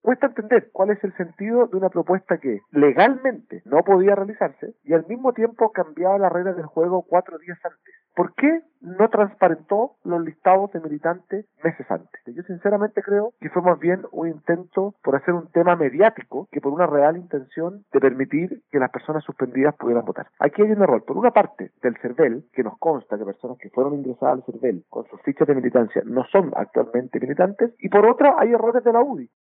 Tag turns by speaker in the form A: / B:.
A: cuesta entender cuál es el sentido de una propuesta que legalmente no podía realizarse y al mismo tiempo cambiaba las reglas del juego 4 días antes. ¿Por qué no transparentó los listados de militantes meses antes? Yo sinceramente creo que fue más bien un intento por hacer un tema mediático que por una real intención de permitir que las personas suspendidas pudieran votar. Aquí hay un error. Por una parte, del CERVEL, que nos consta que personas que fueron ingresadas al CERVEL con sus fichas de militancia no son actualmente militantes, y por otra, hay errores de la UDI.